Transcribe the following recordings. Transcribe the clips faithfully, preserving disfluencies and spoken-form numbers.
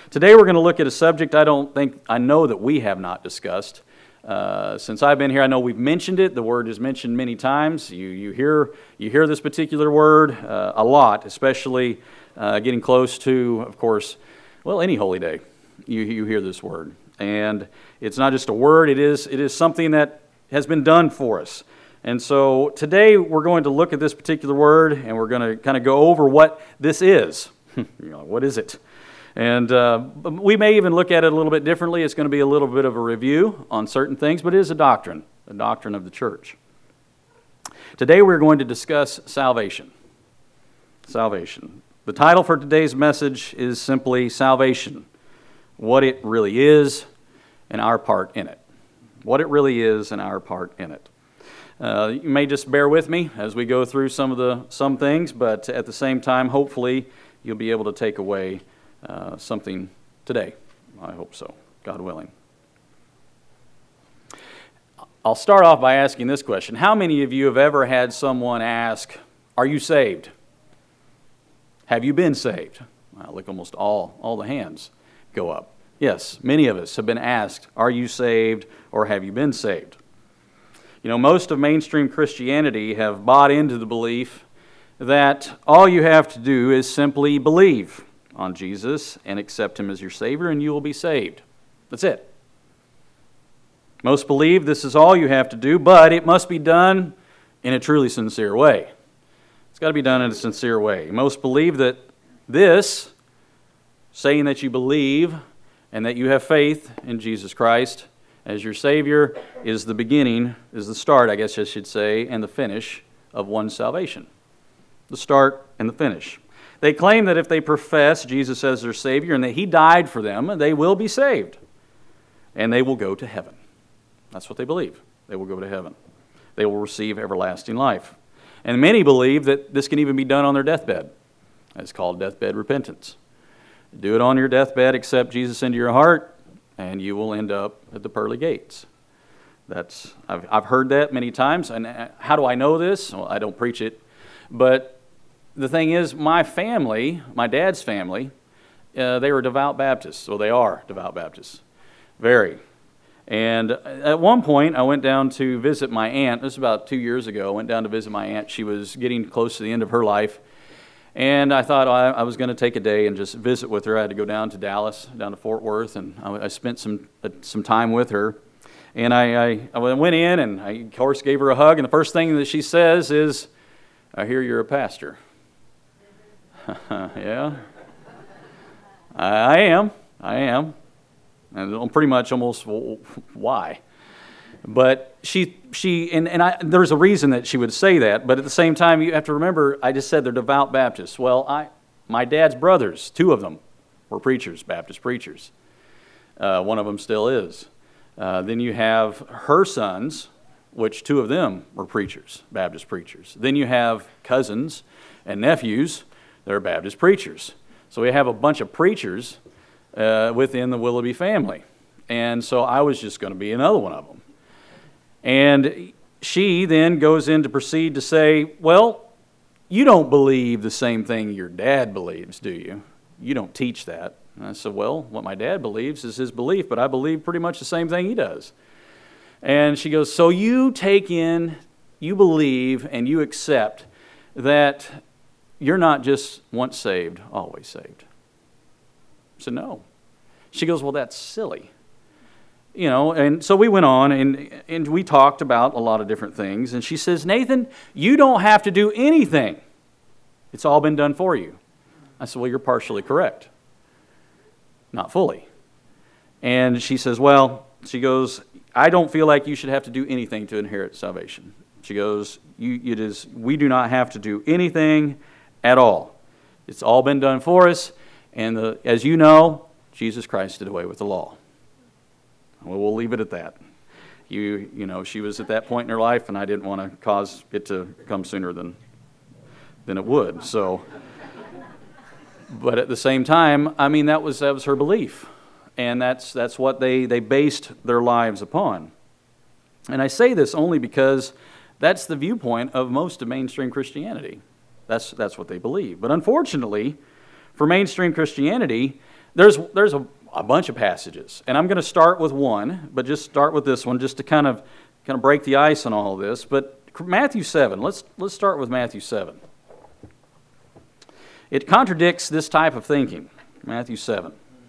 Today we're going to look at a subject I don't think, I know that we have not discussed. Uh, since I've been here, I know we've mentioned it. The word is mentioned many times. You you hear you hear this particular word uh, a lot, especially uh, getting close to, of course, well, any holy day. You you hear this word, and it's not just a word. It is it is something that has been done for us. And so today we're going to look at this particular word, and we're going to kind of go over what this is. You know, what is it? And uh, we may even look at it a little bit differently. It's going to be a little bit of a review on certain things, but it is a doctrine, a doctrine of the church. Today we're going to discuss salvation. Salvation. The title for today's message is simply Salvation, what it really is and our part in it. What it really is and our part in it. Uh, you may just bear with me as we go through some of the some things, but at the same time, hopefully, you'll be able to take away Uh, something today. I hope so, God willing. I'll start off by asking this question. How many of you have ever had someone ask, "Are you saved? Have you been saved?" Well, look, almost all, all the hands go up. Yes, many of us have been asked, "Are you saved or have you been saved?" You know, most of mainstream Christianity have bought into the belief that all you have to do is simply believe on Jesus and accept Him as your Savior, and you will be saved. That's it. Most believe this is all you have to do, but it must be done in a truly sincere way. It's got to be done in a sincere way. Most believe that this, saying that you believe and that you have faith in Jesus Christ as your Savior, is the beginning, is the start, I guess I should say, and the finish of one's salvation. The start and the finish. They claim that if they profess Jesus as their Savior and that He died for them, they will be saved. And they will go to heaven. That's what they believe. They will go to heaven. They will receive everlasting life. And many believe that this can even be done on their deathbed. It's called deathbed repentance. Do it on your deathbed, accept Jesus into your heart, and you will end up at the pearly gates. That's I've, I've heard that many times. And how do I know this? Well, I don't preach it. But the thing is, my family, my dad's family, uh, they were devout Baptists. Well, they are devout Baptists. Very. And at one point, I went down to visit my aunt. This was about two years ago. I went down to visit my aunt. She was getting close to the end of her life. And I thought I, I was going to take a day and just visit with her. I had to go down to Dallas, down to Fort Worth, and I, I spent some uh, some time with her. And I, I, I went in and I, of course, gave her a hug. And the first thing that she says is, "I hear you're a pastor." Yeah, I am. I am, and pretty much almost why. But she, she, and, and I. There's a reason that she would say that. But at the same time, you have to remember, I just said they're devout Baptists. Well, I, my dad's brothers, two of them, were preachers, Baptist preachers. Uh, one of them still is. Uh, then you have her sons, which two of them were preachers, Baptist preachers. Then you have cousins and nephews. They're Baptist preachers. So we have a bunch of preachers uh, within the Willoughby family. And so I was just going to be another one of them. And she then goes in to proceed to say, "Well, you don't believe the same thing your dad believes, do you? You don't teach that." And I said, "Well, what my dad believes is his belief, but I believe pretty much the same thing he does." And she goes, "So you take in, you believe, and you accept that you're not just once saved, always saved." I said, "No." She goes, "Well, that's silly." You know, and so we went on and, and we talked about a lot of different things. And she says, "Nathan, you don't have to do anything. It's all been done for you." I said, "Well, you're partially correct. Not fully." And she says, "Well," she goes, "I don't feel like you should have to do anything to inherit salvation." She goes, you, it is, "We do not have to do anything at all. It's all been done for us, and the, as you know, Jesus Christ did away with the law." Well, we'll leave it at that. You, you know, she was at that point in her life, and I didn't want to cause it to come sooner than than it would. So, but at the same time, I mean, that was that was her belief, and that's that's what they they based their lives upon. And I say this only because that's the viewpoint of most of mainstream Christianity. That's that's what they believe. But unfortunately, for mainstream Christianity, there's there's a, a bunch of passages, and I'm going to start with one, but just start with this one just to kind of kind of break the ice on all of this. But Matthew seven, let's let's start with Matthew seven. It contradicts this type of thinking. Matthew seven.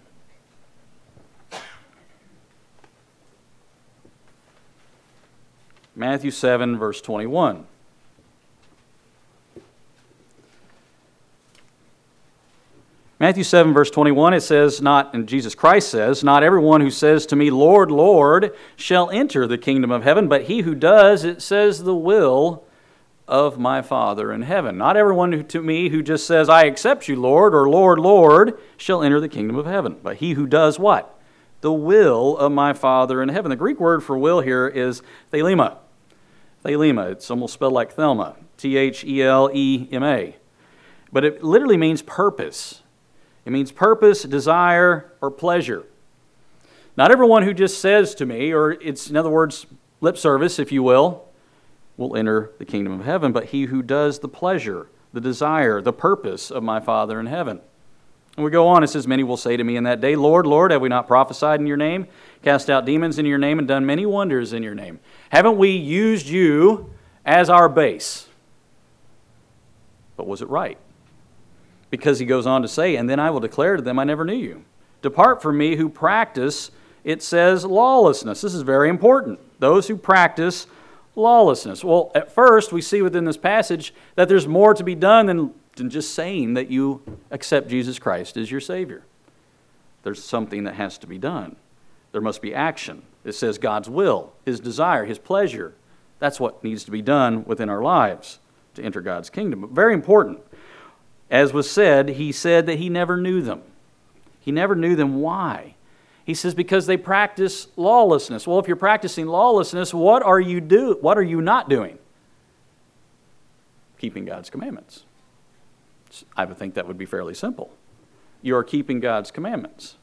Matthew seven, verse twenty-one. Matthew seven, verse twenty-one, it says, not, and Jesus Christ says, not everyone who says to me, Lord, Lord, shall enter the kingdom of heaven, but he who does, it says, the will of my Father in heaven. Not everyone who, to me who just says, I accept you, Lord, or Lord, Lord, shall enter the kingdom of heaven, but he who does what? The will of my Father in heaven. The Greek word for will here is thelema. Thelema, it's almost spelled like Thelma, T H E L E M A. But it literally means purpose. It means purpose, desire, or pleasure. Not everyone who just says to me, or it's, in other words, lip service, if you will, will enter the kingdom of heaven, but he who does the pleasure, the desire, the purpose of my Father in heaven. And we go on, it says, many will say to me in that day, Lord, Lord, have we not prophesied in your name, cast out demons in your name, and done many wonders in your name? Haven't we used you as our base? But was it right? Because he goes on to say, and then I will declare to them, I never knew you. Depart from me who practice, it says, lawlessness. This is very important. Those who practice lawlessness. Well, at first, we see within this passage that there's more to be done than than just saying that you accept Jesus Christ as your Savior. There's something that has to be done. There must be action. It says God's will, His desire, His pleasure. That's what needs to be done within our lives to enter God's kingdom. But very important. As was said, He said that He never knew them. He never knew them. Why? He says because they practice lawlessness. Well, if you're practicing lawlessness, what are you do? What are you not doing? Keeping God's commandments. I would think that would be fairly simple. You are keeping God's commandments.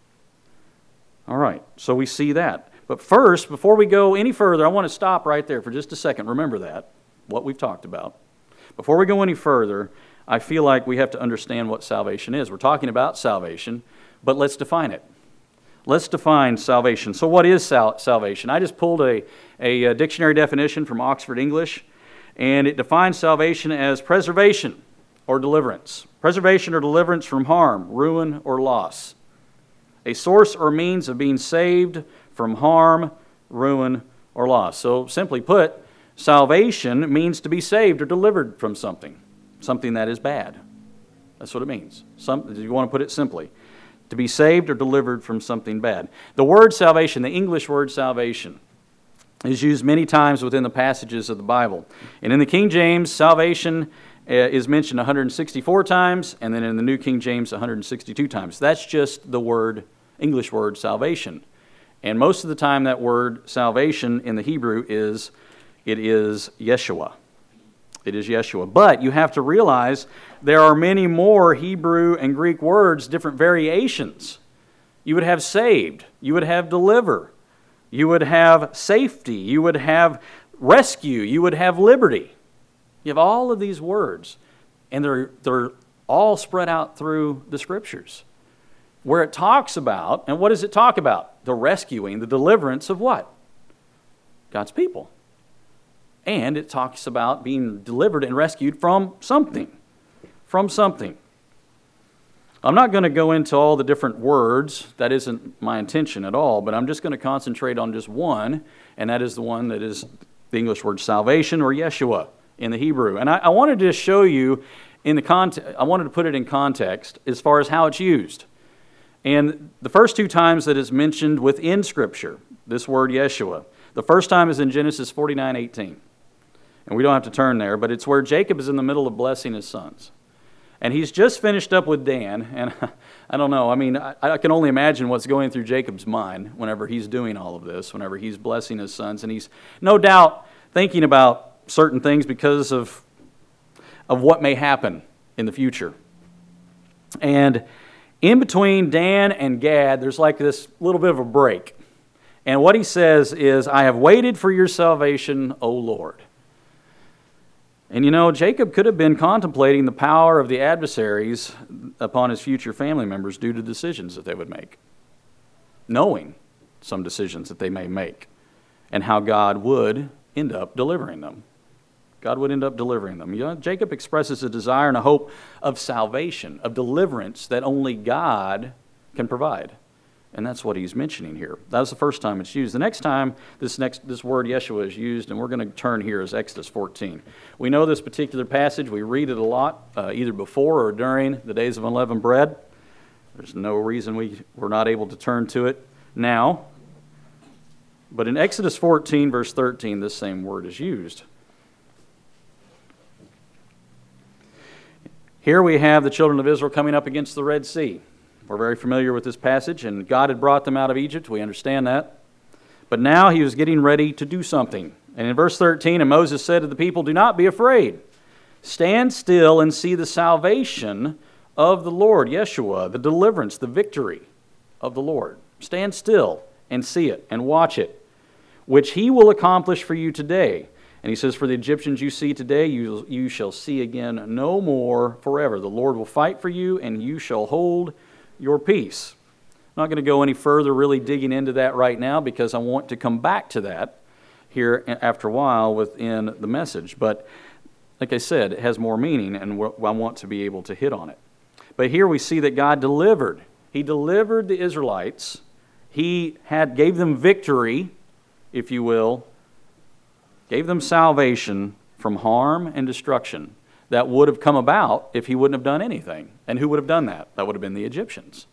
All right, so we see that. But first, before we go any further, I want to stop right there for just a second. Remember that, what we've talked about. Before we go any further, I feel like we have to understand what salvation is. We're talking about salvation, but let's define it. Let's define salvation. So what is sal- salvation? I just pulled a, a, a dictionary definition from Oxford English, and it defines salvation as preservation or deliverance. Preservation or deliverance from harm, ruin, or loss. A source or means of being saved from harm, ruin, or loss. So simply put, salvation means to be saved or delivered from something. Something that is bad. That's what it means. Some, if you want to put it simply. To be saved or delivered from something bad. The word salvation, the English word salvation, is used many times within the passages of the Bible. And in the King James, salvation is mentioned one hundred sixty-four times, and then in the New King James, one hundred sixty-two times. That's just the word, English word, salvation. And most of the time that word salvation in the Hebrew is, it is Yeshua. It is Yeshua. But you have to realize there are many more Hebrew and Greek words, different variations. You would have saved. You would have deliver. You would have safety. You would have rescue. You would have liberty. You have all of these words, and they're, they're all spread out through the Scriptures, where it talks about, and what does it talk about? The rescuing, the deliverance of what? God's people. And it talks about being delivered and rescued from something. From something. I'm not going to go into all the different words. That isn't my intention at all, but I'm just going to concentrate on just one, and that is the one that is the English word salvation, or Yeshua in the Hebrew. And I, I wanted to show you in the context, I wanted to put it in context as far as how it's used. And the first two times that is mentioned within Scripture, this word Yeshua, the first time is in Genesis forty-nine eighteen. And we don't have to turn there, but it's where Jacob is in the middle of blessing his sons. And he's just finished up with Dan, and I don't know, I mean, I, I can only imagine what's going through Jacob's mind whenever he's doing all of this, whenever he's blessing his sons, and he's no doubt thinking about certain things because of, of what may happen in the future. And in between Dan and Gad, there's like this little bit of a break. And what he says is, I have waited for your salvation, O Lord. And you know, Jacob could have been contemplating the power of the adversaries upon his future family members due to decisions that they would make, knowing some decisions that they may make, and how God would end up delivering them. God would end up delivering them. You know, Jacob expresses a desire and a hope of salvation, of deliverance that only God can provide. And that's what he's mentioning here. That was the first time it's used. The next time this next this word Yeshua is used, and we're going to turn here, is Exodus fourteen. We know this particular passage. We read it a lot, uh, either before or during the days of unleavened bread. There's no reason we, we're not able to turn to it now. But in Exodus fourteen, verse thirteen, this same word is used. Here we have the children of Israel coming up against the Red Sea. We're very familiar with this passage, and God had brought them out of Egypt. We understand that. But now he was getting ready to do something. And in verse thirteen, and Moses said to the people, "Do not be afraid. Stand still and see the salvation of the Lord," Yeshua, the deliverance, the victory of the Lord. Stand still and see it and watch it, which he will accomplish for you today. And he says, "For the Egyptians you see today, you, you shall see again no more forever. The Lord will fight for you, and you shall hold your peace." I'm not going to go any further really digging into that right now, because I want to come back to that here after a while within the message. But like I said, it has more meaning, and I want to be able to hit on it. But here we see that God delivered. He delivered the Israelites. He had gave them victory, if you will, gave them salvation from harm and destruction that would have come about if he wouldn't have done anything. And who would have done that? That would have been the Egyptians.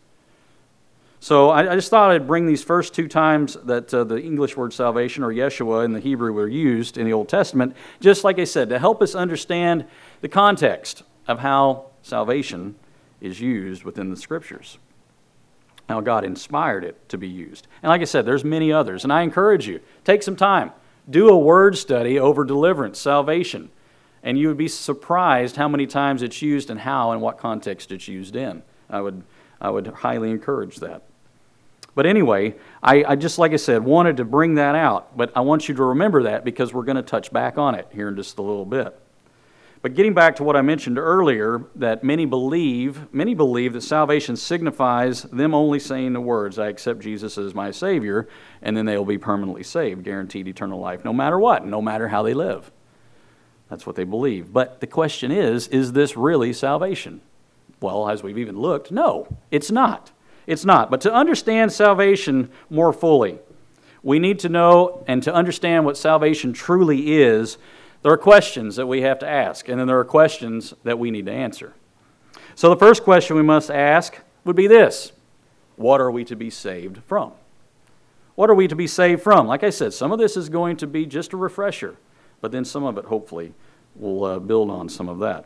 So I, I just thought I'd bring these first two times that uh, the English word salvation, or Yeshua in the Hebrew, were used in the Old Testament, just like I said, to help us understand the context of how salvation is used within the Scriptures, how God inspired it to be used. And like I said, there's many others, and I encourage you, take some time, do a word study over deliverance, salvation, and you would be surprised how many times it's used and how and what context it's used in. I would I would highly encourage that. But anyway, I, I just, like I said, wanted to bring that out. But I want you to remember that, because we're going to touch back on it here in just a little bit. But getting back to what I mentioned earlier, that many believe, many believe that salvation signifies them only saying the words, "I accept Jesus as my Savior," and then they'll be permanently saved, guaranteed eternal life, no matter what, no matter how they live. That's what they believe. But the question is, is this really salvation? Well, as we've even looked, no, it's not. It's not. But to understand salvation more fully, we need to know and to understand what salvation truly is. There are questions that we have to ask, and then there are questions that we need to answer. So the first question we must ask would be this: what are we to be saved from? What are we to be saved from? Like I said, some of this is going to be just a refresher, but then some of it, hopefully, will uh, build on some of that.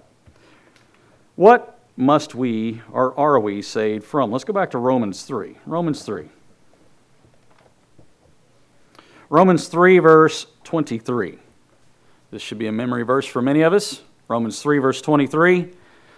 What must we, or are we, saved from? Let's go back to Romans three. Romans three. Romans three, verse twenty-three. This should be a memory verse for many of us. Romans three, verse twenty-three.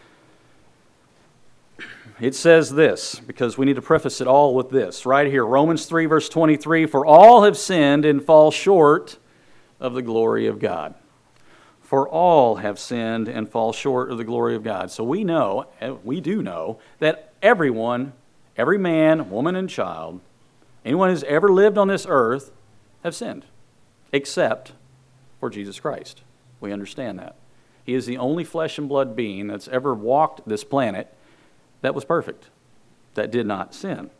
It says this, because we need to preface it all with this, right here. Romans three, verse twenty-three, "For all have sinned and fall short of the glory of God." For all have sinned and fall short of the glory of God. So we know, we do know, that everyone, every man, woman, and child, anyone who's ever lived on this earth, have sinned, except for Jesus Christ. We understand that. He is the only flesh and blood being that's ever walked this planet that was perfect, that did not sin.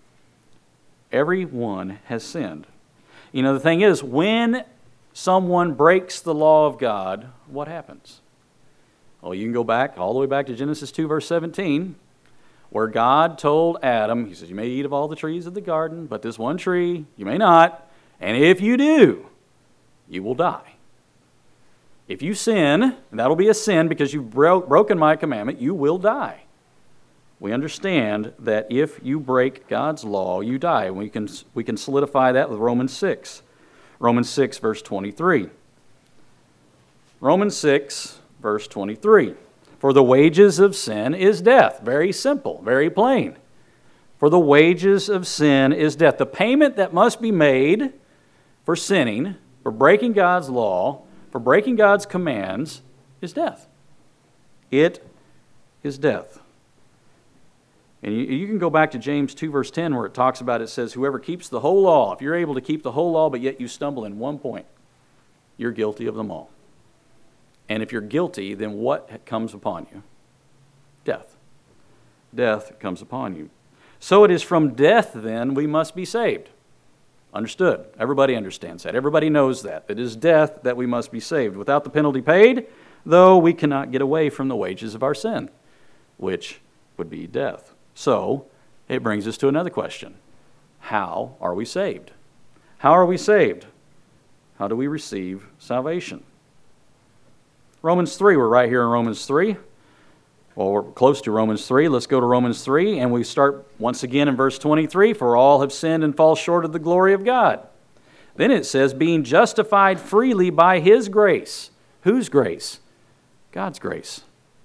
Everyone has sinned. You know, the thing is, when someone breaks the law of God, what happens? Well, you can go back, all the way back to Genesis two, verse seventeen, where God told Adam, he says, "You may eat of all the trees of the garden, but this one tree you may not, and if you do, you will die." If you sin, and that'll be a sin because you've bro- broken my commandment, you will die. We understand that if you break God's law, you die. And we can, we can solidify that with Romans six. Romans six, verse twenty-three. Romans six, verse twenty-three. "For the wages of sin is death." Very simple, very plain. For the wages of sin is death. The payment that must be made for sinning, for breaking God's law, for breaking God's commands, is death. It is death. And you, you can go back to James two, verse ten, where it talks about, it says, whoever keeps the whole law, if you're able to keep the whole law, but yet you stumble in one point, you're guilty of them all. And if you're guilty, then what comes upon you? Death. Death comes upon you. So it is from death, then, we must be saved. Understood. Everybody understands that. Everybody knows that. It is death that we must be saved. Without the penalty paid, though, we cannot get away from the wages of our sin, which would be death. So, it brings us to another question. How are we saved? How are we saved? How do we receive salvation? Romans three, we're right here in Romans three. Well, we're close to Romans three. Let's go to Romans three, and we start once again in verse twenty-three. For all have sinned and fall short of the glory of God. Then it says, being justified freely by His grace. Whose grace? God's grace.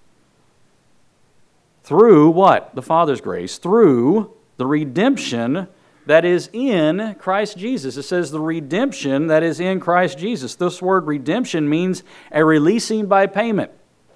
Through what? The Father's grace. Through the redemption that is in Christ Jesus. It says the redemption that is in Christ Jesus. This word redemption means a releasing by payment.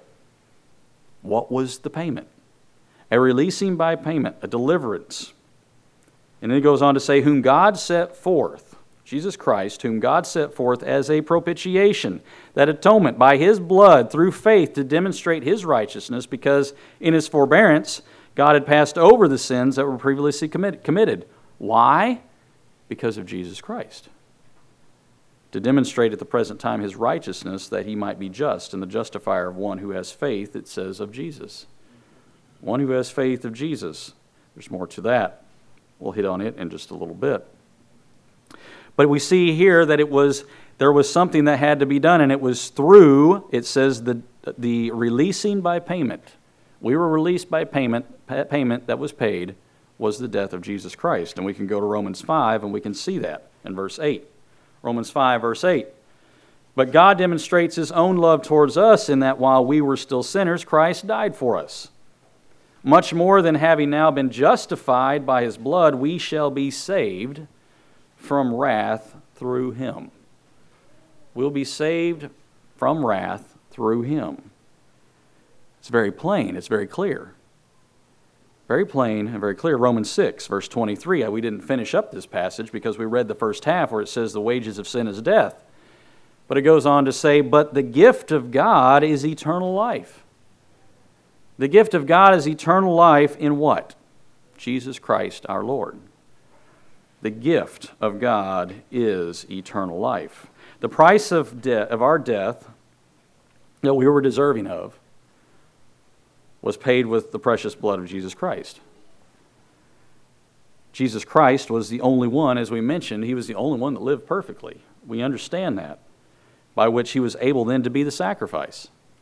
What was the payment? A releasing by payment, a deliverance. And then it goes on to say, whom God set forth, Jesus Christ, whom God set forth as a propitiation, that atonement by His blood through faith to demonstrate His righteousness, because in His forbearance God had passed over the sins that were previously committed. Why? Because of Jesus Christ. To demonstrate at the present time His righteousness, that He might be just and the justifier of one who has faith, it says, of Jesus. One who has faith of Jesus. There's more to that. We'll hit on it in just a little bit. But we see here that it was there was something that had to be done, and it was through, it says, the the releasing by payment. We were released by payment. Payment that was paid was the death of Jesus Christ. And we can go to Romans five, and we can see that in verse eight. Romans five, verse eight. But God demonstrates His own love towards us in that while we were still sinners, Christ died for us. Much more than having now been justified by His blood, we shall be saved from wrath through Him. We'll be saved from wrath through Him. It's very plain. It's very clear. Very plain and very clear. Romans six, verse twenty-three. We didn't finish up this passage because we read the first half where it says the wages of sin is death. But it goes on to say, but the gift of God is eternal life. The gift of God is eternal life in what? Jesus Christ our Lord. The gift of God is eternal life. The price of, de- of our death that we were deserving of was paid with the precious blood of Jesus Christ. Jesus Christ was the only one, as we mentioned, He was the only one that lived perfectly. We understand that, by which He was able then to be the sacrifice.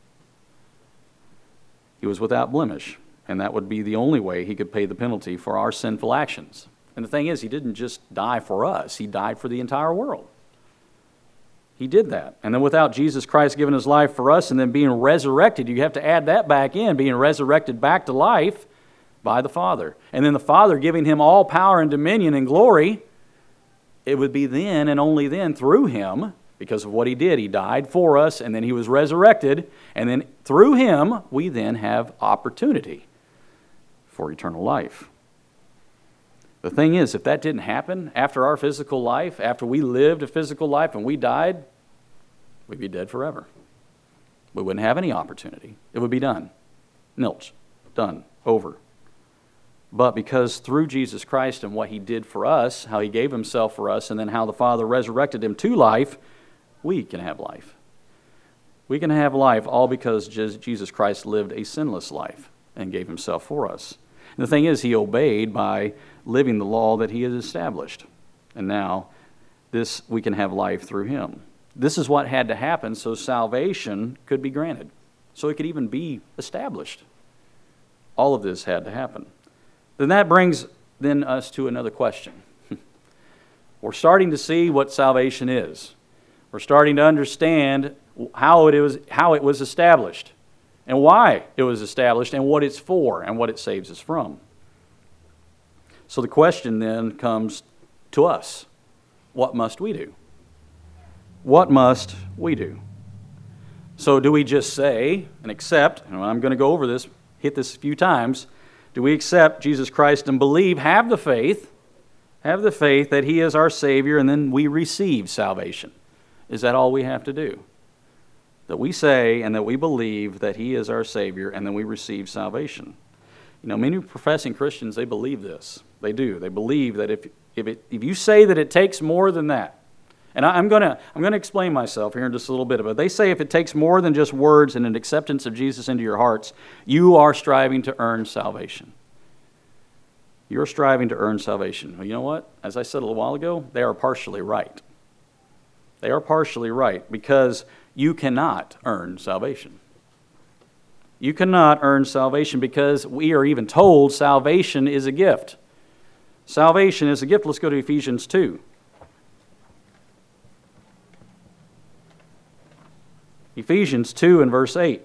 He was without blemish, and that would be the only way He could pay the penalty for our sinful actions. And the thing is, He didn't just die for us, He died for the entire world. He did that. And then without Jesus Christ giving His life for us and then being resurrected, you have to add that back in, being resurrected back to life by the Father. And then the Father giving Him all power and dominion and glory, it would be then and only then through Him, because of what He did. He died for us, and then He was resurrected, and then through Him, we then have opportunity for eternal life. The thing is, if that didn't happen after our physical life, after we lived a physical life and we died, we'd be dead forever. We wouldn't have any opportunity. It would be done. Nilch. Done. Over. But because through Jesus Christ and what He did for us, how He gave Himself for us, and then how the Father resurrected Him to life, we can have life. We can have life all because Jesus Christ lived a sinless life and gave Himself for us. And the thing is, He obeyed by living the law that He has established. And now, this we can have life through Him. This is what had to happen so salvation could be granted, so it could even be established. All of this had to happen. Then that brings then us to another question. We're starting to see what salvation is. We're starting to understand how it was, how it was established, and why it was established, and what it's for, and what it saves us from. So the question then comes to us. What must we do? What must we do? So do we just say and accept, and I'm going to go over this, hit this a few times, do we accept Jesus Christ and believe, have the faith, have the faith that He is our Savior, and then we receive salvation? Is that all we have to do? That we say and that we believe that He is our Savior, and then we receive salvation. You know, many professing Christians, they believe this. They do. They believe that if if, it, if you say that it takes more than that, and I, I'm going to I'm going to explain myself here in just a little bit, but they say if it takes more than just words and an acceptance of Jesus into your hearts, you are striving to earn salvation. You're striving to earn salvation. Well, you know what? As I said a little while ago, they are partially right. They are partially right because you cannot earn salvation. You cannot earn salvation because we are even told salvation is a gift. Salvation is a gift. Let's go to Ephesians two. Ephesians two and verse eight.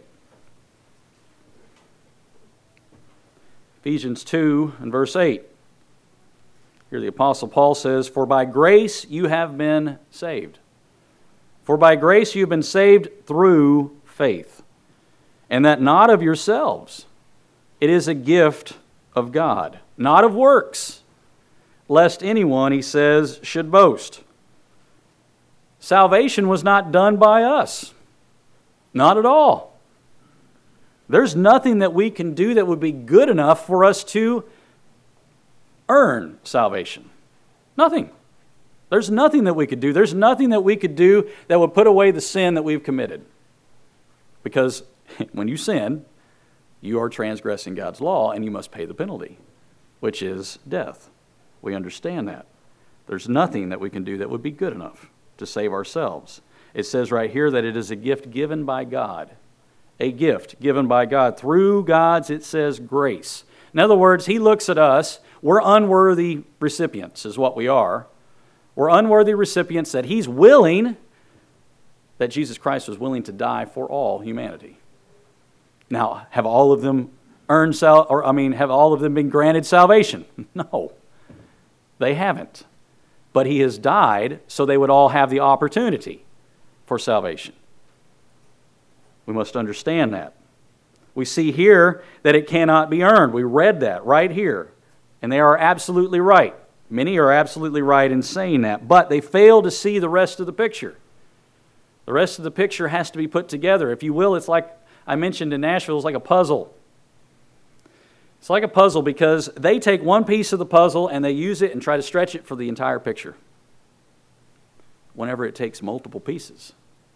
Ephesians two and verse eight. Here the Apostle Paul says, "For by grace you have been saved. For by grace you have been saved through faith, and that not of yourselves. It is a gift of God, not of works, lest anyone," he says, "should boast." Salvation was not done by us. Not at all. There's nothing that we can do that would be good enough for us to earn salvation. Nothing. There's nothing that we could do. There's nothing that we could do that would put away the sin that we've committed. Because when you sin, you are transgressing God's law and you must pay the penalty, which is death. We understand that. There's nothing that we can do that would be good enough to save ourselves. It says right here that it is a gift given by God. A gift given by God. Through God's, it says, grace. In other words, He looks at us. We're unworthy recipients, is what we are. We're unworthy recipients that He's willing, that Jesus Christ was willing to die for all humanity. Now, have all of them earned sal- or I mean, have all of them been granted salvation? No, they haven't. But He has died so they would all have the opportunity for salvation. We must understand that. We see here that it cannot be earned. We read that right here. And they are absolutely right. Many are absolutely right in saying that. But they fail to see the rest of the picture. The rest of the picture has to be put together. If you will, it's like I mentioned in Nashville, it's like a puzzle. It's like a puzzle because they take one piece of the puzzle and they use it and try to stretch it for the entire picture. Whenever it takes multiple pieces.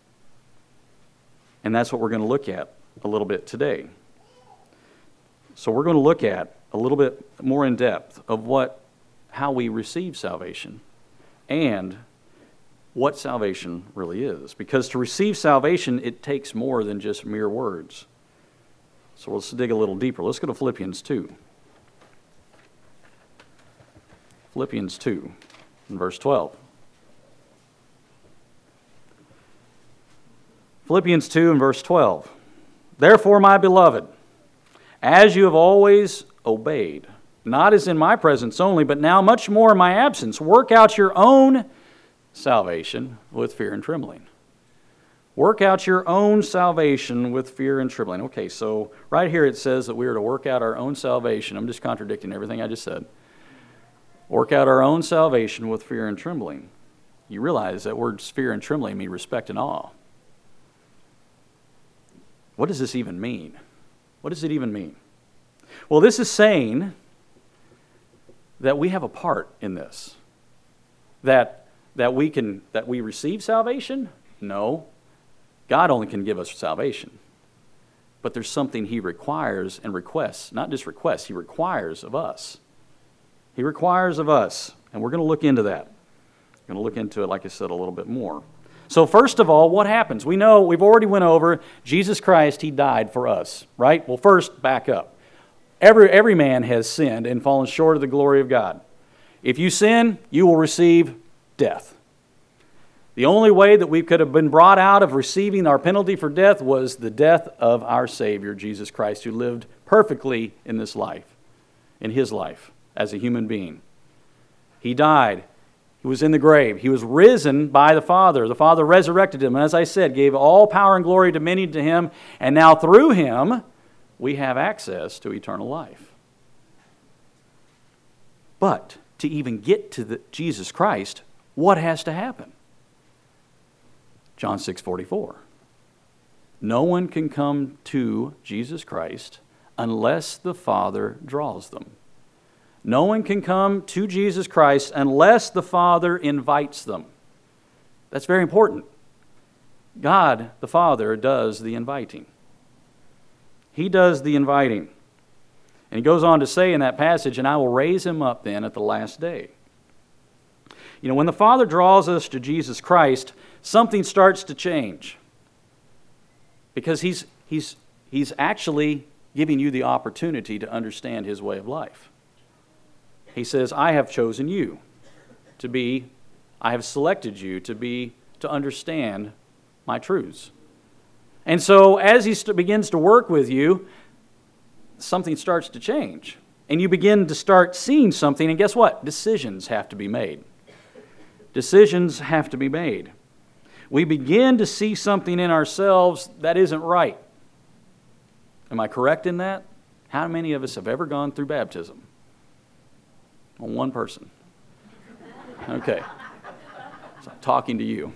And that's what we're going to look at a little bit today. So we're going to look at a little bit more in depth of what, how we receive salvation and what salvation really is. Because to receive salvation, it takes more than just mere words. So let's dig a little deeper. Let's go to Philippians two. Philippians two and verse twelve. Philippians two and verse twelve. "Therefore, my beloved, as you have always obeyed, not as in my presence only, but now much more in my absence, work out your own salvation with fear and trembling." Work out your own salvation with fear and trembling. Okay, so right here it says that we are to work out our own salvation. I'm just contradicting everything I just said. Work out our own salvation with fear and trembling. You realize that words fear and trembling mean respect and awe. What does this even mean? What does it even mean? Well, this is saying that we have a part in this. That that we can that we receive salvation? No. God only can give us salvation. But there's something He requires and requests, not just requests, He requires of us. He requires of us, and we're going to look into that. We're going to look into it, like I said, a little bit more. So first of all, what happens? We know, we've already went over, Jesus Christ, He died for us, right? Well, first, back up. Every, every man has sinned and fallen short of the glory of God. If you sin, you will receive death. The only way that we could have been brought out of receiving our penalty for death was the death of our Savior, Jesus Christ, who lived perfectly in this life, in His life, as a human being. He died. He was in the grave. He was risen by the Father. The Father resurrected him. And as I said, gave all power and glory dominion to him. And now through him, we have access to eternal life. But to even get to the, Jesus Christ, what has to happen? John six forty-four. No one can come to Jesus Christ unless the Father draws them. No one can come to Jesus Christ unless the Father invites them. That's very important. God, the Father, does the inviting. He does the inviting. And he goes on to say in that passage, and I will raise him up then at the last day. You know, when the Father draws us to Jesus Christ, something starts to change. Because he's, he's, he's actually giving you the opportunity to understand his way of life. He says, I have chosen you to be, I have selected you to be, to understand my truths. And so as he st- begins to work with you, something starts to change. And you begin to start seeing something, and guess what? Decisions have to be made. Decisions have to be made. We begin to see something in ourselves that isn't right. Am I correct in that? How many of us have ever gone through baptism? Well, one person. Okay. So I'm talking to you.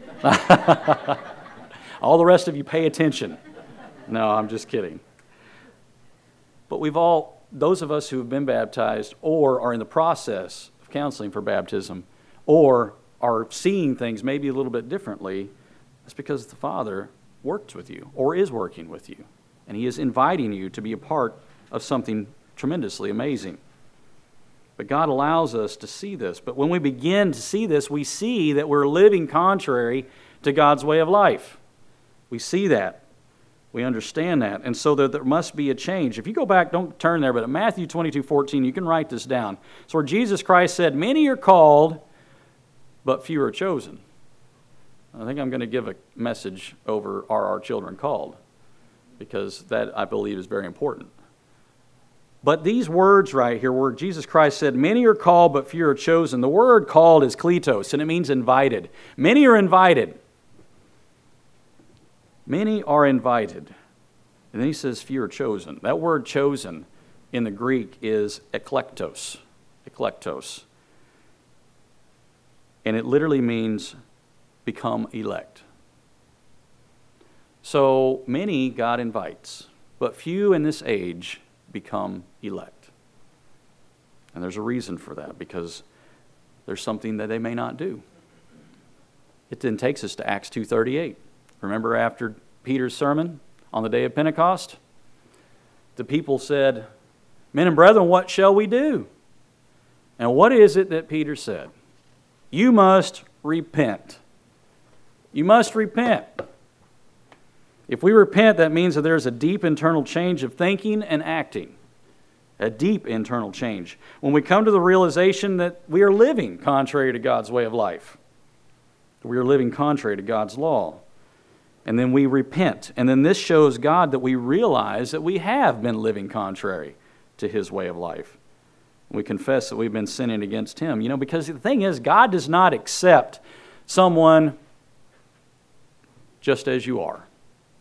All the rest of you pay attention. No, I'm just kidding. But we've all, those of us who have been baptized or are in the process of counseling for baptism or are seeing things maybe a little bit differently, that's because the Father works with you or is working with you. And he is inviting you to be a part of something tremendously amazing. But God allows us to see this. But when we begin to see this, we see that we're living contrary to God's way of life. We see that. We understand that. And so there, there must be a change. If you go back, don't turn there, but at Matthew twenty-two fourteen, you can write this down. It's where Jesus Christ said, many are called, but few are chosen. I think I'm going to give a message over are our children called, because that, I believe, is very important. But these words right here, where Jesus Christ said, many are called, but few are chosen. The word called is kletos, and it means invited. Many are invited. Many are invited. And then he says, few are chosen. That word chosen in the Greek is eklektos. Eklektos. And it literally means become elect. So many God invites, but few in this age become elect. And there's a reason for that, because there's something that they may not do. It then takes us to Acts two thirty-eight. Remember after Peter's sermon on the day of Pentecost? The people said, men and brethren, what shall we do? And what is it that Peter said? You must repent. You must repent. If we repent, that means that there's a deep internal change of thinking and acting. A deep internal change. When we come to the realization that we are living contrary to God's way of life. We are living contrary to God's law. And then we repent. And then this shows God that we realize that we have been living contrary to his way of life. We confess that we've been sinning against him. You know, because the thing is, God does not accept someone just as you are.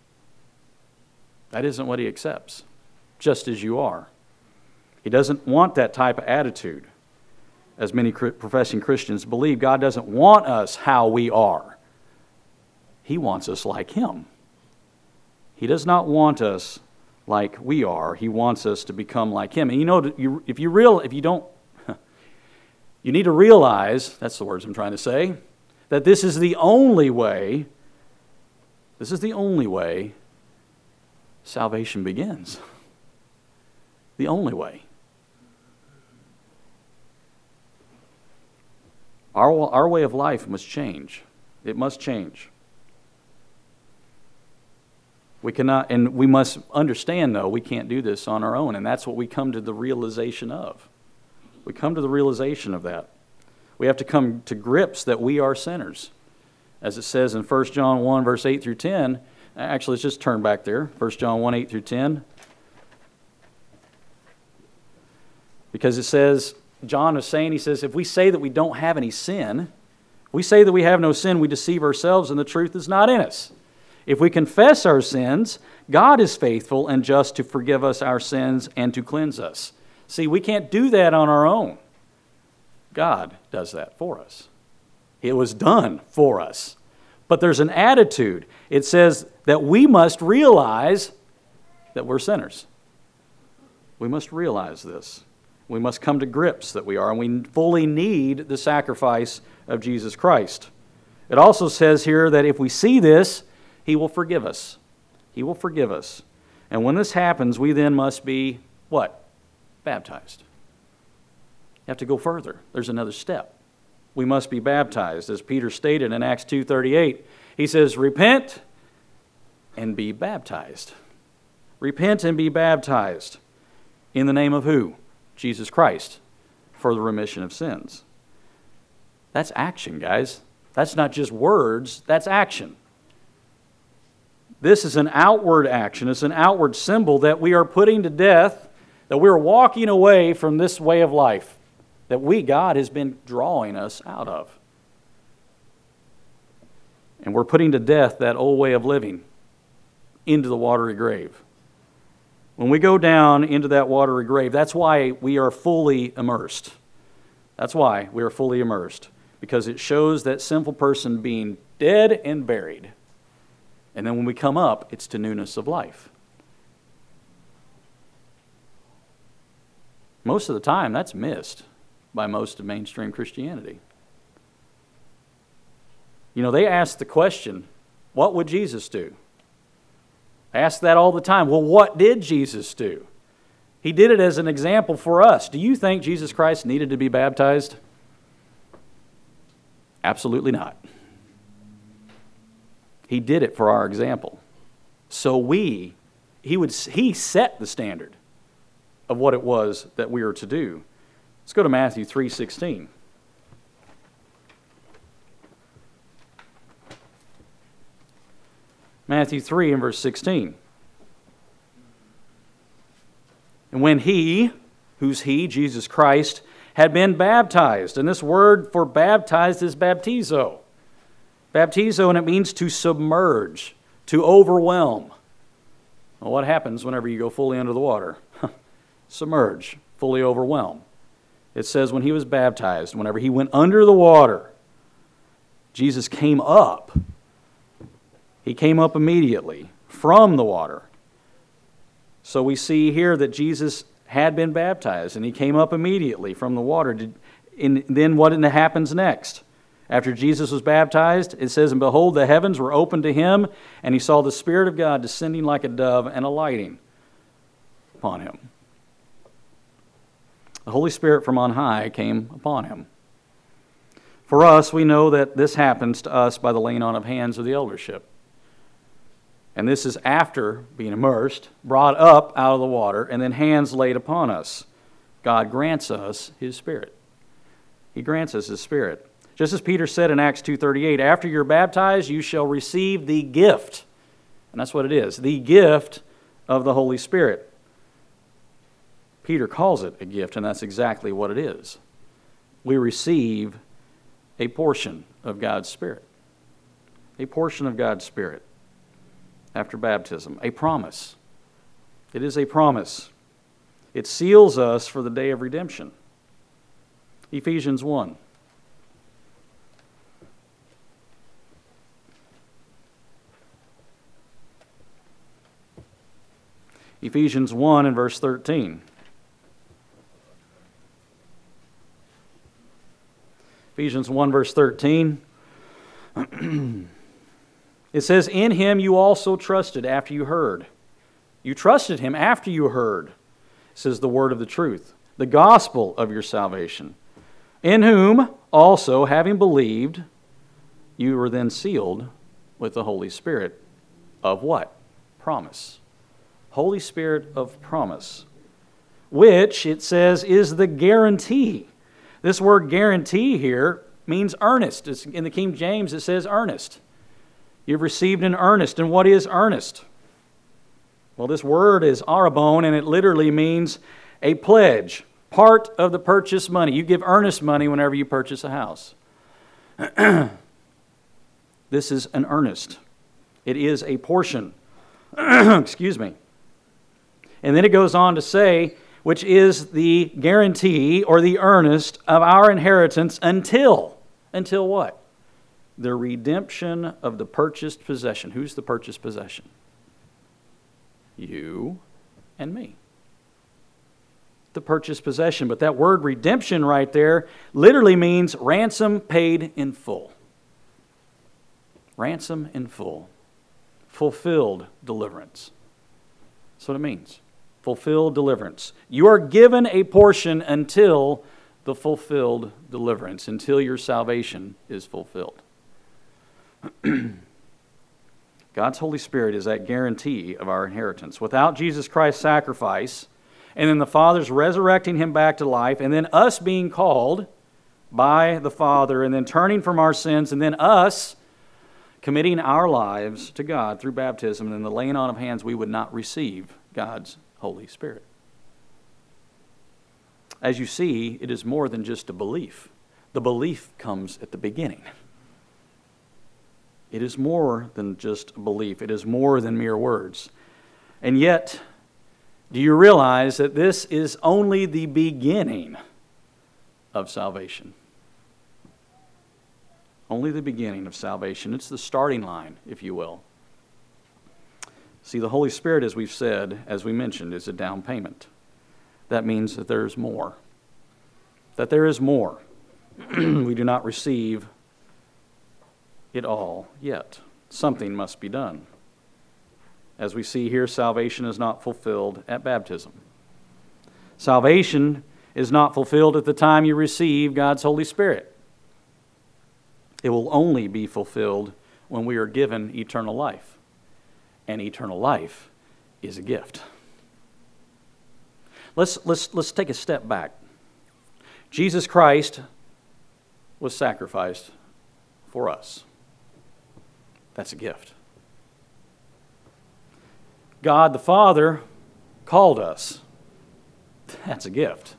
That isn't what he accepts. Just as you are. He doesn't want that type of attitude. As many professing Christians believe, God doesn't want us how we are. He wants us like him. He does not want us like we are. He wants us to become like him. And you know, if you real, if you don't, you need to realize, that's the words I'm trying to say, that this is the only way, this is the only way salvation begins. The only way. Our, our way of life must change. It must change. We cannot, and we must understand, though, we can't do this on our own, and that's what we come to the realization of. We come to the realization of that. We have to come to grips that we are sinners. As it says in First John one, verse eight through ten. Actually, let's just turn back there. First John one, eight through ten. Because it says, John is saying, he says, if we say that we don't have any sin, if we say that we have no sin, we deceive ourselves and the truth is not in us. If we confess our sins, God is faithful and just to forgive us our sins and to cleanse us. See, we can't do that on our own. God does that for us. It was done for us. But there's an attitude. It says that we must realize that we're sinners. We must realize this. We must come to grips that we are, and we fully need the sacrifice of Jesus Christ. It also says here that if we see this, He will forgive us. He will forgive us. And when this happens, we then must be, what? Baptized. You have to go further. There's another step. We must be baptized. As Peter stated in Acts two thirty-eight, he says, repent and be baptized. Repent and be baptized. In the name of who? Jesus Christ, for the remission of sins. That's action, guys. That's not just words, that's action. This is an outward action. It's an outward symbol that we are putting to death, that we are walking away from this way of life that we, God, has been drawing us out of. And we're putting to death that old way of living into the watery grave. When we go down into that watery grave, that's why we are fully immersed. That's why we are fully immersed, because it shows that sinful person being dead and buried. And then when we come up, it's to newness of life. Most of the time, that's missed by most of mainstream Christianity. You know, they ask the question, what would Jesus do? I ask that all the time. Well, what did Jesus do? He did it as an example for us. Do you think Jesus Christ needed to be baptized? Absolutely not. He did it for our example. So we, he would, he set the standard of what it was that we were to do. Let's go to Matthew three sixteen. Matthew three and verse sixteen. And when he, who's he, Jesus Christ, had been baptized, and this word for baptized is baptizo. Baptizo, and it means to submerge, to overwhelm. Well, what happens whenever you go fully under the water? Submerge, fully overwhelm. It says when he was baptized, whenever he went under the water, Jesus came up. He came up immediately from the water. So we see here that Jesus had been baptized, and he came up immediately from the water. And then what happens next? After Jesus was baptized, it says, and behold, the heavens were opened to him, and he saw the Spirit of God descending like a dove and alighting upon him. The Holy Spirit from on high came upon him. For us, we know that this happens to us by the laying on of hands of the eldership. And this is after being immersed, brought up out of the water, and then hands laid upon us. God grants us His Spirit. He grants us His Spirit. Just as Peter said in Acts two thirty-eight, after you're baptized, you shall receive the gift. And that's what it is, the gift of the Holy Spirit. Peter calls it a gift, and that's exactly what it is. We receive a portion of God's Spirit. A portion of God's Spirit after baptism. A promise. It is a promise. It seals us for the day of redemption. Ephesians one. Ephesians one and verse thirteen. Ephesians one verse thirteen. It says, in him you also trusted after you heard. You trusted him after you heard. It says the word of the truth, the gospel of your salvation. In whom also, having believed, you were then sealed with the Holy Spirit of what? Promise. Holy Spirit of promise, which, it says, is the guarantee. This word guarantee here means earnest. It's, in the King James, it says earnest. You've received an earnest. And what is earnest? Well, this word is arabon, and it literally means a pledge part of the purchase money. You give earnest money whenever you purchase a house. This is an earnest. It is a portion. Excuse me. And then it goes on to say, which is the guarantee or the earnest of our inheritance until, until what? The redemption of the purchased possession. Who's the purchased possession? You and me. The purchased possession. But that word redemption right there literally means ransom paid in full. Ransom in full. Fulfilled deliverance. That's what it means. Fulfilled deliverance. You are given a portion until the fulfilled deliverance, until your salvation is fulfilled. God's Holy Spirit is that guarantee of our inheritance. Without Jesus Christ's sacrifice, and then the Father's resurrecting Him back to life, and then us being called by the Father, and then turning from our sins, and then us committing our lives to God through baptism, and then the laying on of hands, we would not receive God's Holy Spirit. As you see, it is more than just a belief. The belief comes at the beginning. It is more than just a belief. It is more than mere words. And yet, do you realize that this is only the beginning of salvation? Only the beginning of salvation. It's the starting line, if you will. See, the Holy Spirit, as we've said, as we mentioned, is a down payment. That means that there is more. That there is more. We do not receive it all yet. Something must be done. As we see here, salvation is not fulfilled at baptism. Salvation is not fulfilled at the time you receive God's Holy Spirit. It will only be fulfilled when we are given eternal life. And eternal life is a gift. Let's, let's, let's take a step back. Jesus Christ was sacrificed for us. That's a gift. God the Father called us. That's a gift.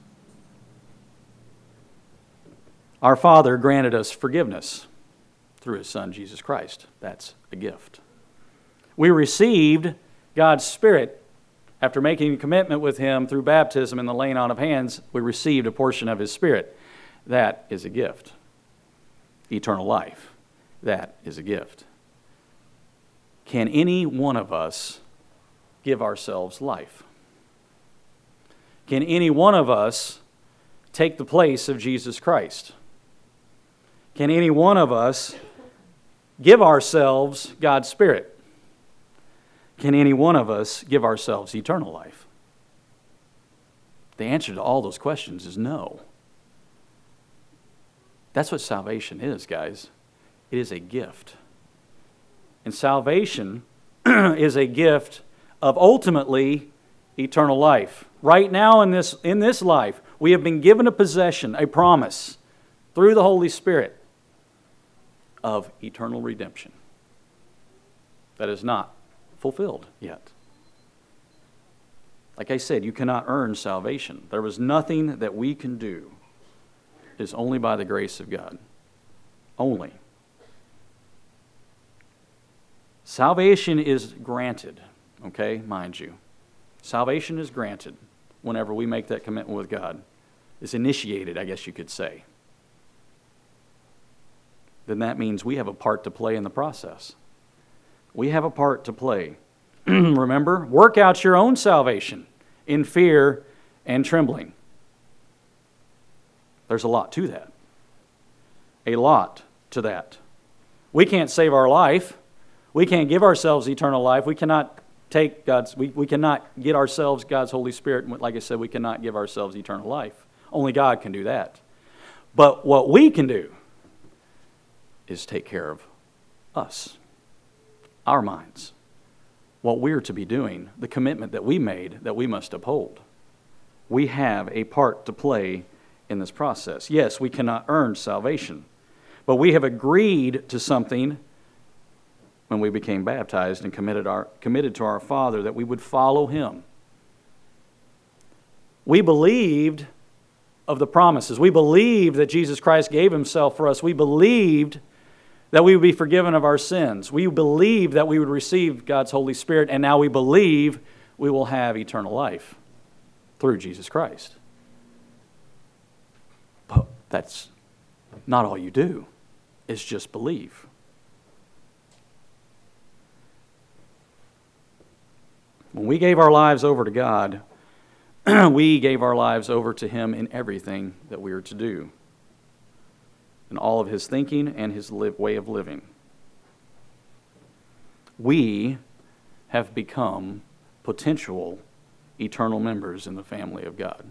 Our Father granted us forgiveness through His Son, Jesus Christ. That's a gift. We received God's Spirit after making a commitment with Him through baptism and the laying on of hands. We received a portion of His Spirit. That is a gift. Eternal life. That is a gift. Can any one of us give ourselves life? Can any one of us take the place of Jesus Christ? Can any one of us give ourselves God's Spirit? Can any one of us give ourselves eternal life? The answer to all those questions is no. That's what salvation is, guys. It is a gift. And salvation is a gift of ultimately eternal life. Right now in this, in this life, we have been given a possession, a promise, through the Holy Spirit of eternal redemption. That is not fulfilled yet. Like I said, you cannot earn salvation. There was nothing that we can do. It is only by the grace of God. Only. Salvation is granted, okay, mind you. Salvation is granted whenever we make that commitment with God. It's initiated, I guess you could say. Then that means we have a part to play in the process. We have a part to play. Remember, work out your own salvation in fear and trembling. There's a lot to that. A lot to that. We can't save our life. We can't give ourselves eternal life. We cannot take God's, we, we cannot get ourselves God's Holy Spirit. Like I said, we cannot give ourselves eternal life. Only God can do that. But what we can do is take care of us, our minds, what we're to be doing, the commitment that we made that we must uphold. We have a part to play in this process. Yes, we cannot earn salvation, but we have agreed to something when we became baptized and committed, our, committed to our Father that we would follow Him. We believed of the promises. We believed that Jesus Christ gave himself for us. We believed that we would be forgiven of our sins. We believed that we would receive God's Holy Spirit, and now we believe we will have eternal life through Jesus Christ. But that's not all you do. It's just believe. When we gave our lives over to God, we gave our lives over to Him in everything that we are to do, in all of His thinking and His live, way of living. We have become potential eternal members in the family of God.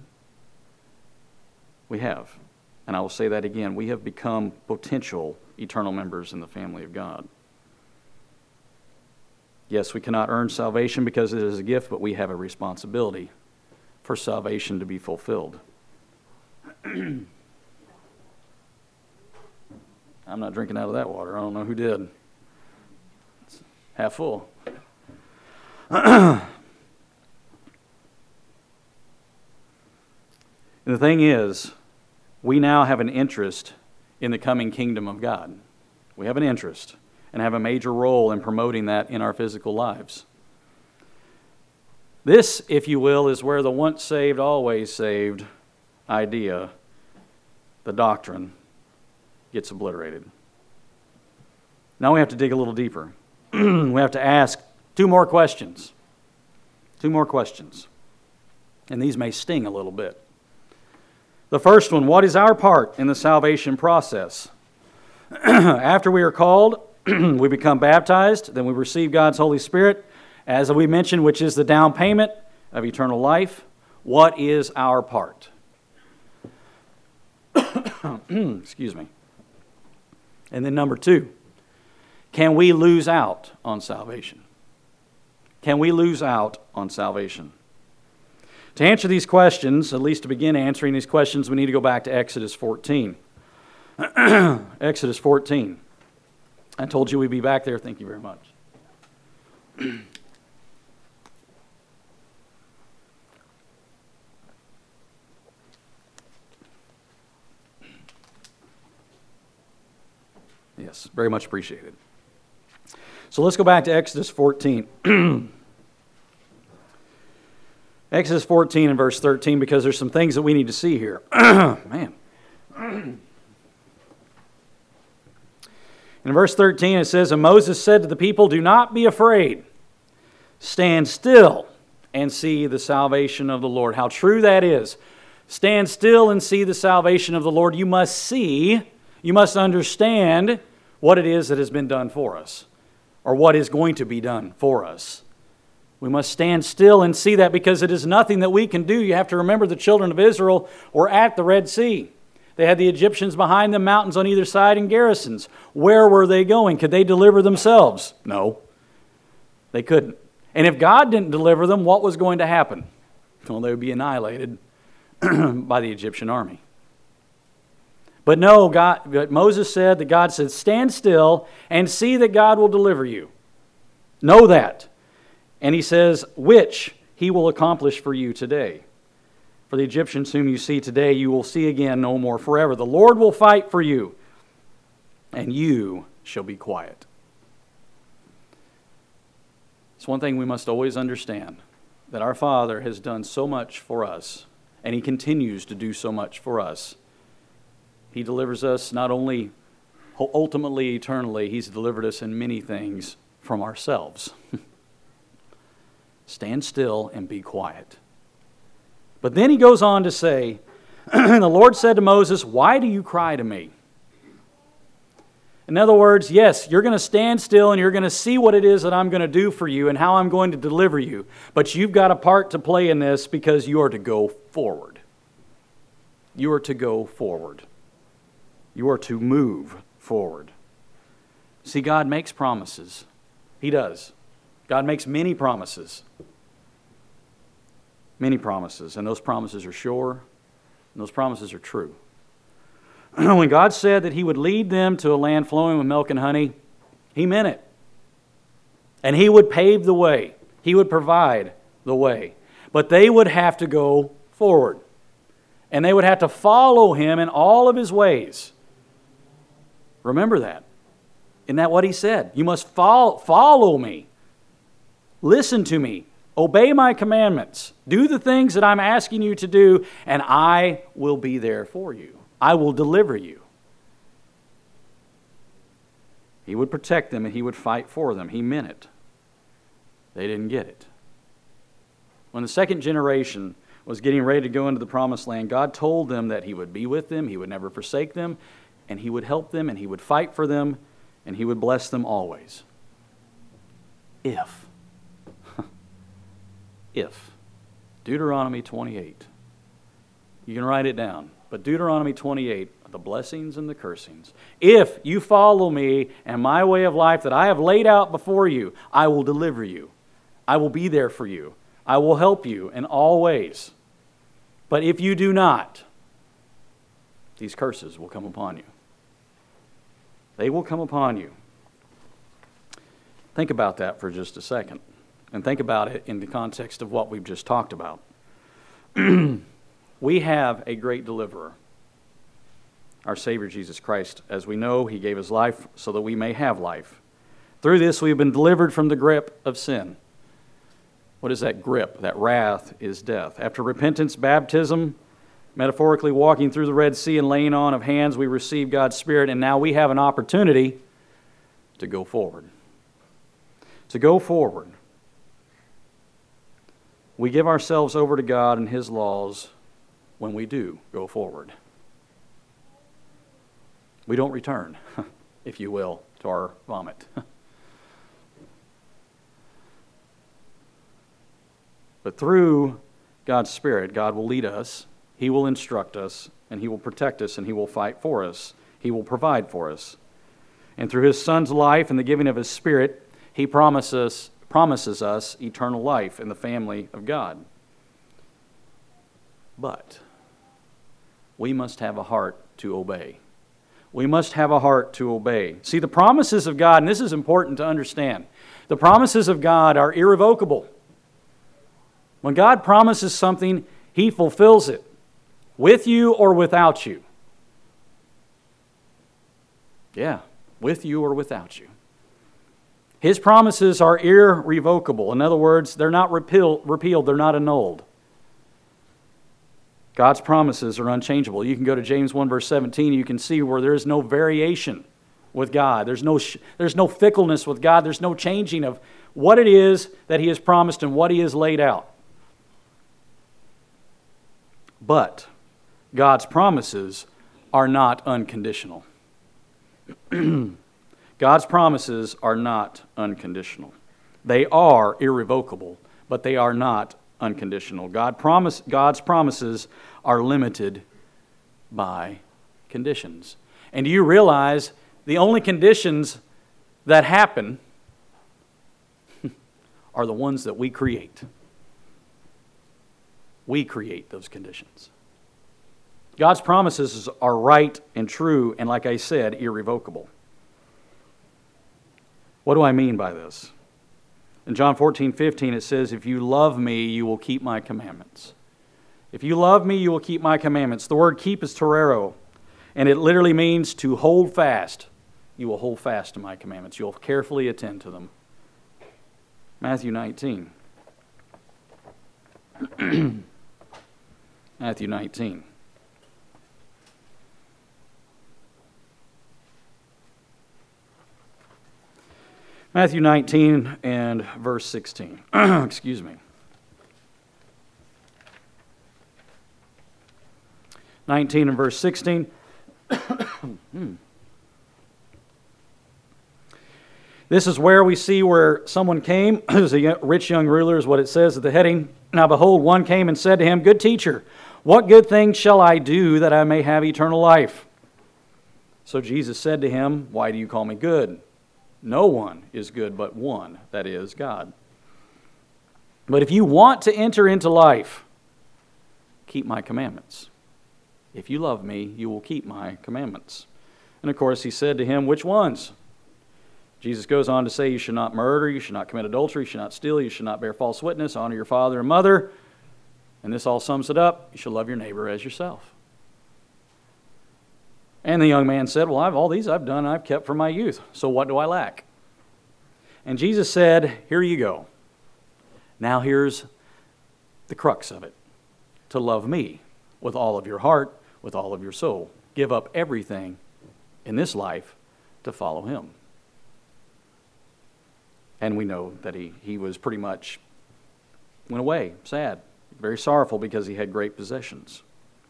We have. And I will say that again. We have become potential eternal members in the family of God. Yes, we cannot earn salvation because it is a gift, but we have a responsibility for salvation to be fulfilled. I'm not drinking out of that water. I don't know who did. It's half full. And the thing is, we now have an interest in the coming kingdom of God. We have an interest and have a major role in promoting that in our physical lives. This, if you will, is where the once saved, always saved idea, the doctrine, gets obliterated. Now we have to dig a little deeper. We have to ask two more questions. Two more questions. And these may sting a little bit. The first one, what is our part in the salvation process? After we are called, we become baptized, then we receive God's Holy Spirit, as we mentioned, which is the down payment of eternal life. What is our part? Excuse me. And then number two, can we lose out on salvation? Can we lose out on salvation? To answer these questions, at least to begin answering these questions, we need to go back to Exodus fourteen. Exodus fourteen. I told you we'd be back there. Thank you very much. Yes, very much appreciated. So let's go back to Exodus fourteen. Exodus fourteen and verse thirteen, because there's some things that we need to see here. Man. In verse thirteen it says, and Moses said to the people, do not be afraid. Stand still and see the salvation of the Lord. How true that is. Stand still and see the salvation of the Lord. You must see, you must understand what it is that has been done for us, or what is going to be done for us. We must stand still and see that, because it is nothing that we can do. You have to remember the children of Israel were at the Red Sea. They had the Egyptians behind them, mountains on either side, and garrisons. Where were they going? Could they deliver themselves? No, they couldn't. And if God didn't deliver them, what was going to happen? Well, they would be annihilated by the Egyptian army. But no, God, but Moses said that God said, stand still and see that God will deliver you. Know that. And he says, which he will accomplish for you today. For the Egyptians whom you see today, you will see again no more forever. The Lord will fight for you, and you shall be quiet. It's one thing we must always understand, that our Father has done so much for us, and He continues to do so much for us. He delivers us not only ultimately, eternally, He's delivered us in many things from ourselves. Stand still and be quiet. But then he goes on to say, the Lord said to Moses, why do you cry to me? In other words, yes, you're going to stand still and you're going to see what it is that I'm going to do for you and how I'm going to deliver you. But you've got a part to play in this, because you are to go forward. You are to go forward. You are to move forward. See, God makes promises. He does. God makes many promises. Many promises. And those promises are sure. And those promises are true. When God said that He would lead them to a land flowing with milk and honey, He meant it. And He would pave the way. He would provide the way. But they would have to go forward. And they would have to follow him in all of his ways. Remember that. Isn't that what he said? You must follow, follow me. Listen to me. Obey my commandments. Do the things that I'm asking you to do, and I will be there for you. I will deliver you. He would protect them and he would fight for them. He meant it. They didn't get it. When the second generation was getting ready to go into the promised land, God told them that he would be with them, he would never forsake them, and he would help them, and he would fight for them, and he would bless them always. If. If. Deuteronomy twenty-eight. You can write it down. But Deuteronomy twenty-eight, the blessings and the cursings. If you follow me and my way of life that I have laid out before you, I will deliver you. I will be there for you. I will help you in all ways. But if you do not, these curses will come upon you. They will come upon you. Think about that for just a second. And think about it in the context of what we've just talked about. We have a great deliverer, our Savior Jesus Christ. As we know, he gave his life so that we may have life. Through this, we have been delivered from the grip of sin. What is that grip? That wrath is death. After repentance, baptism, metaphorically walking through the Red Sea and laying on of hands, we receive God's Spirit, and now we have an opportunity to go forward. To go forward. We give ourselves over to God and his laws when we do go forward. We don't return, if you will, to our vomit. But through God's Spirit, God will lead us, he will instruct us, and he will protect us, and he will fight for us. He will provide for us. And through his Son's life and the giving of his Spirit, he promises, promises us eternal life in the family of God. But we must have a heart to obey. We must have a heart to obey. See, the promises of God, and this is important to understand, the promises of God are irrevocable. When God promises something, he fulfills it, with you or without you. Yeah, with you or without you. His promises are irrevocable. In other words, they're not repeal, repealed, they're not annulled. God's promises are unchangeable. You can go to James one verse seventeen, you can see where there is no variation with God. There's no, there's no fickleness with God. There's no changing of what it is that he has promised and what he has laid out. But God's promises are not unconditional. God's promises are not unconditional. They are irrevocable, but they are not unconditional. God promise, God's promises are limited by conditions. And do you realize the only conditions that happen are the ones that we create? We create those conditions. God's promises are right and true, and like I said, irrevocable. What do I mean by this? In John fourteen fifteen it says, if you love me, you will keep my commandments. If you love me, you will keep my commandments. The word keep is torero, and it literally means to hold fast. You will hold fast to my commandments. You'll carefully attend to them. Matthew nineteen. Matthew nineteen. Matthew nineteen and verse sixteen. Excuse me. nineteen and verse sixteen. hmm. This is where we see where someone came. There's a rich young ruler is what it says at the heading. Now behold, one came and said to him, good teacher, what good thing shall I do that I may have eternal life? So Jesus said to him, why do you call me good? No one is good but one, that is, God. But if you want to enter into life, keep my commandments. If you love me, you will keep my commandments. And of course, he said to him, which ones? Jesus goes on to say, you should not murder, you should not commit adultery, you should not steal, you should not bear false witness, honor your father and mother. And this all sums it up. You shall love your neighbor as yourself. And the young man said, well, I've, all these I've done, I've kept from my youth. So what do I lack? And Jesus said, here you go. Now here's the crux of it. To love me with all of your heart, with all of your soul. Give up everything in this life to follow him. And we know that he, he was pretty much went away, sad, very sorrowful because he had great possessions.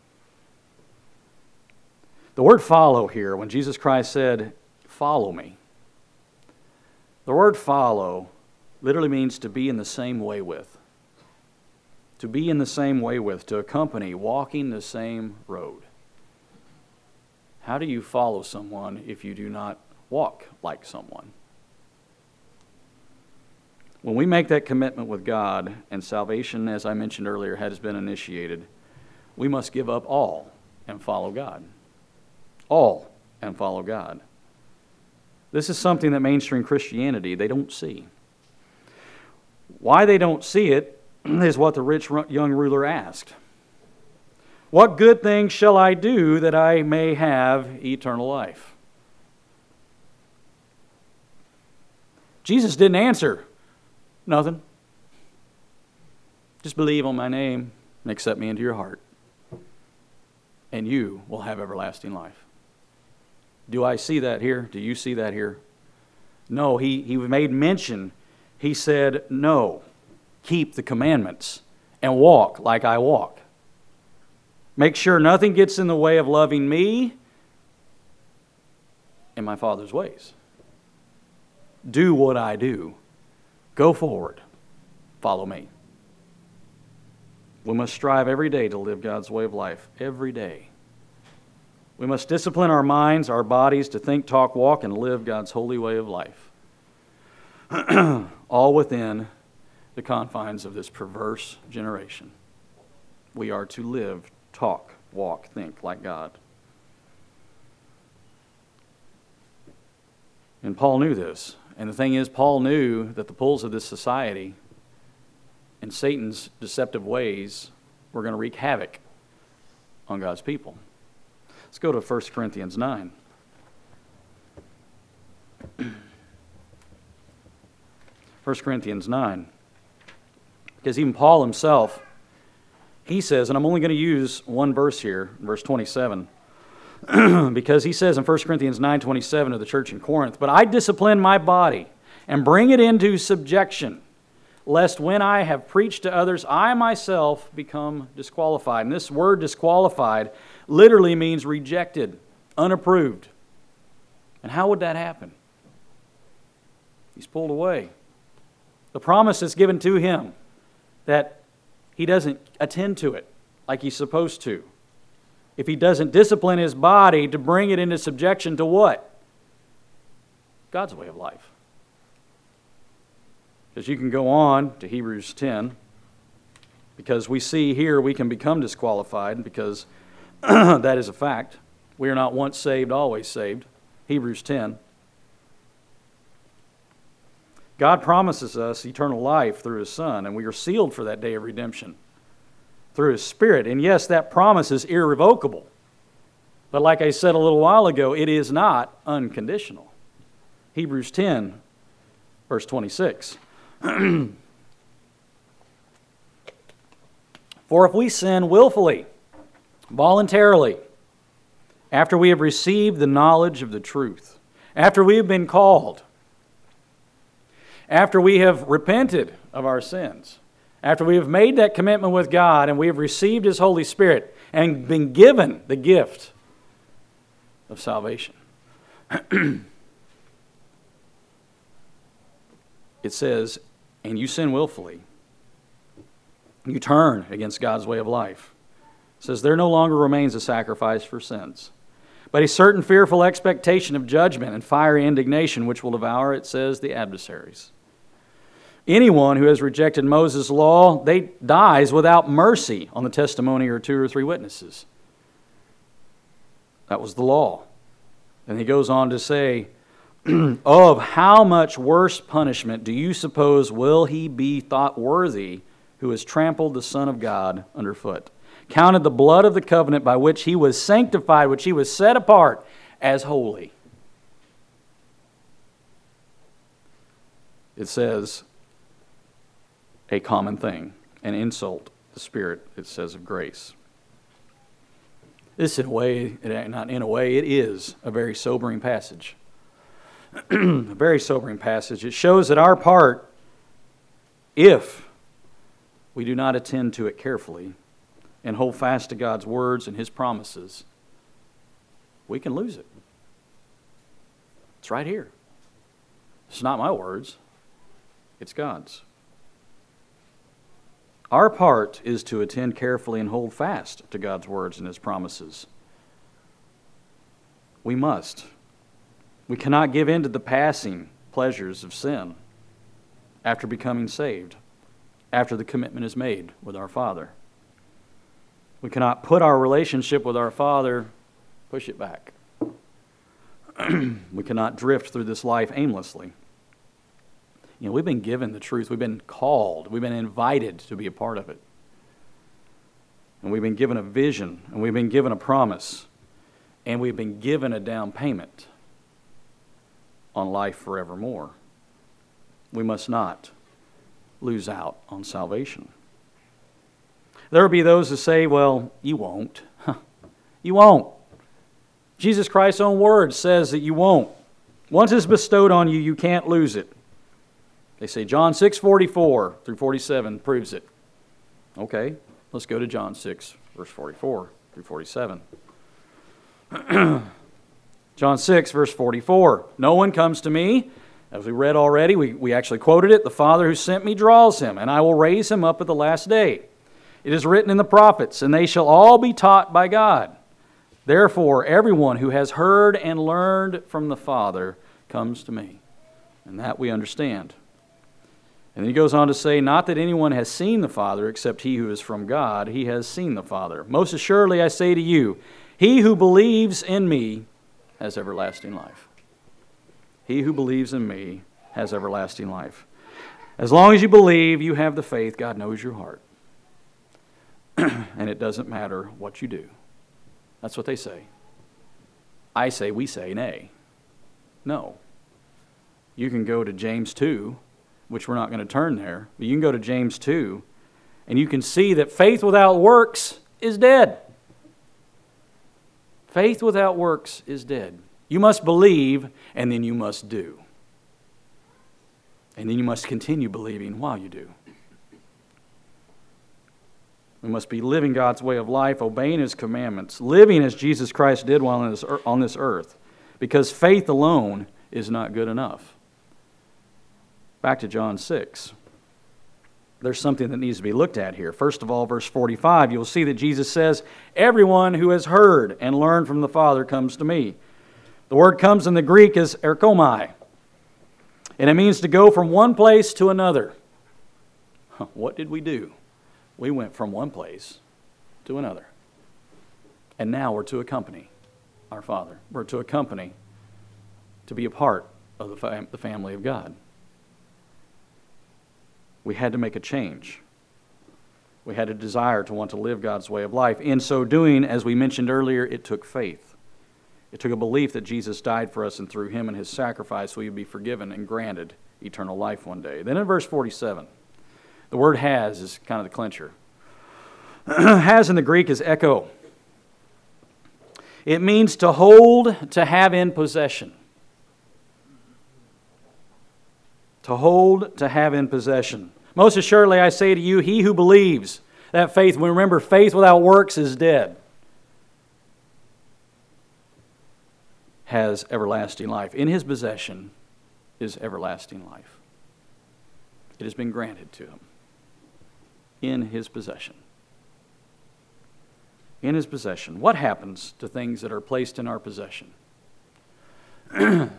The word follow here, when Jesus Christ said, follow me, the word follow literally means to be in the same way with. To be in the same way with, to accompany, walking the same road. How do you follow someone if you do not walk like someone? When we make that commitment with God, and salvation, as I mentioned earlier, has been initiated, we must give up all and follow God. All and follow God. This is something that mainstream Christianity, they don't see. Why they don't see it is what the rich young ruler asked. What good thing shall I do that I may have eternal life? Jesus didn't answer, nothing. Just believe on my name and accept me into your heart, and you will have everlasting life. Do I see that here? Do you see that here? No, he, he made mention. He said, no, keep the commandments and walk like I walk. Make sure nothing gets in the way of loving me and my Father's ways. Do what I do. Go forward. Follow me. We must strive every day to live God's way of life. Every day. We must discipline our minds, our bodies to think, talk, walk, and live God's holy way of life. All within the confines of this perverse generation. We are to live, talk, walk, think like God. And Paul knew this. And the thing is, Paul knew that the pulls of this society and Satan's deceptive ways were going to wreak havoc on God's people. Let's go to First Corinthians nine. First Corinthians nine. Because even Paul himself, he says, and I'm only going to use one verse here, verse twenty-seven, because he says in First Corinthians nine twenty-seven to the church in Corinth, but I discipline my body and bring it into subjection, lest when I have preached to others, I myself become disqualified. And this word disqualified literally means rejected, unapproved. And how would that happen? He's pulled away. The promise is given to him that he doesn't attend to it like he's supposed to. If he doesn't discipline his body to bring it into subjection to what? God's way of life. Because you can go on to Hebrews ten, because we see here we can become disqualified because that is a fact. We are not once saved, always saved. Hebrews ten. God promises us eternal life through His Son, and we are sealed for that day of redemption through His Spirit. And yes, that promise is irrevocable. But like I said a little while ago, it is not unconditional. Hebrews ten, verse twenty-six. For if we sin willfully, voluntarily, after we have received the knowledge of the truth, after we have been called, after we have repented of our sins, after we have made that commitment with God and we have received His Holy Spirit and been given the gift of salvation, it says, and you sin willfully, you turn against God's way of life. It says, there no longer remains a sacrifice for sins, but a certain fearful expectation of judgment and fiery indignation which will devour, it says, the adversaries. Anyone who has rejected Moses' law, they dies without mercy on the testimony of two or three witnesses. That was the law. And he goes on to say, of how much worse punishment do you suppose will he be thought worthy who has trampled the Son of God underfoot, counted the blood of the covenant by which he was sanctified, which he was set apart, as holy. It says a common thing, an insult, the Spirit, it says, of grace. This, in a way, not in a way, it is a very sobering passage. A very sobering passage. It shows that our part, if we do not attend to it carefully and hold fast to God's words and His promises, we can lose it. It's right here. It's not my words. It's God's. Our part is to attend carefully and hold fast to God's words and His promises. We must. We cannot give in to the passing pleasures of sin after becoming saved, after the commitment is made with our Father. We cannot put our relationship with our Father, push it back. We cannot drift through this life aimlessly. You know, we've been given the truth. We've been called. We've been invited to be a part of it. And we've been given a vision, and we've been given a promise, and we've been given a down payment on life forevermore. We must not lose out on salvation. There will be those who say, well, you won't. You won't. Jesus Christ's own word says that you won't. Once it's bestowed on you, you can't lose it. They say John six forty-four through forty-seven proves it. Okay, let's go to John six, verse forty-four through forty-seven. John six, verse forty-four. No one comes to me, as we read already, we, we actually quoted it, the Father who sent me draws him, and I will raise him up at the last day. It is written in the prophets, and they shall all be taught by God. Therefore, everyone who has heard and learned from the Father comes to me. And that we understand. And then he goes on to say, not that anyone has seen the Father except he who is from God. He has seen the Father. Most assuredly I say to you, he who believes in me has everlasting life. He who believes in me has everlasting life. As long as you believe, you have the faith, God knows your heart. And it doesn't matter what you do. That's what they say. I say, we say, nay. No. You can go to James two, which we're not going to turn there, but you can go to James two, and you can see that faith without works is dead. Faith without works is dead. You must believe, and then you must do. And then you must continue believing while you do. We must be living God's way of life, obeying His commandments, living as Jesus Christ did while on this, on this earth, because faith alone is not good enough. Back to John six. There's something that needs to be looked at here. First of all, verse forty-five, you'll see that Jesus says, everyone who has heard and learned from the Father comes to me. The word comes in the Greek as erkomai, and it means to go from one place to another. What did we do? We went from one place to another. And now we're to accompany our Father. We're to accompany, to be a part of the, fam- the family of God. We had to make a change. We had a desire to want to live God's way of life. In so doing, as we mentioned earlier, it took faith. It took a belief that Jesus died for us, and through Him and His sacrifice we would be forgiven and granted eternal life one day. Then in verse forty-seven, the word has is kind of the clincher. Has in the Greek is echo. It means to hold, to have in possession. To hold, to have in possession. Most assuredly I say to you, he who believes, that faith, remember, faith without works is dead, has everlasting life. In his possession is everlasting life. It has been granted to him. In his possession. In his possession. What happens to things that are placed in our possession? You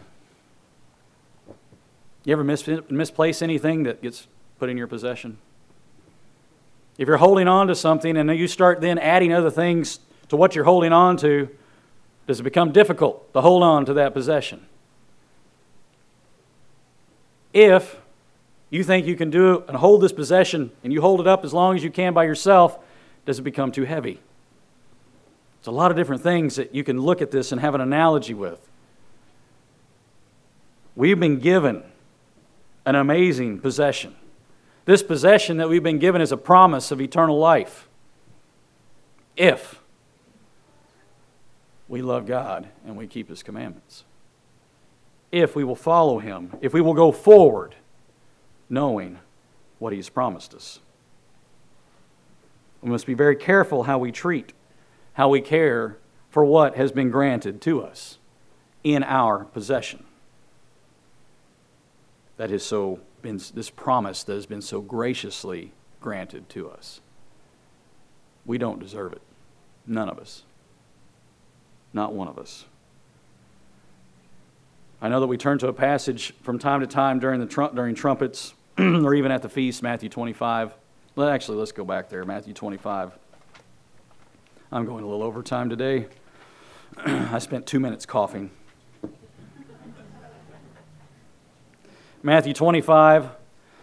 ever mis- misplace anything that gets put in your possession? If you're holding on to something and you start then adding other things to what you're holding on to, does it become difficult to hold on to that possession? If You think you can do it and hold this possession, and you hold it up as long as you can by yourself, does it become too heavy? There's a lot of different things that you can look at this and have an analogy with. We've been given an amazing possession. This possession that we've been given is a promise of eternal life. If we love God and we keep His commandments. If we will follow Him. If we will go forward knowing what He's promised us. We must be very careful how we treat, how we care for what has been granted to us in our possession. That has so been this promise that has been so graciously granted to us. We don't deserve it. None of us. Not one of us. I know that we turn to a passage from time to time during the trum- during trumpets or even at the feast, Matthew twenty-five. Well, actually, let's go back there, Matthew twenty-five. I'm going a little overtime today. I spent two minutes coughing. Matthew twenty-five,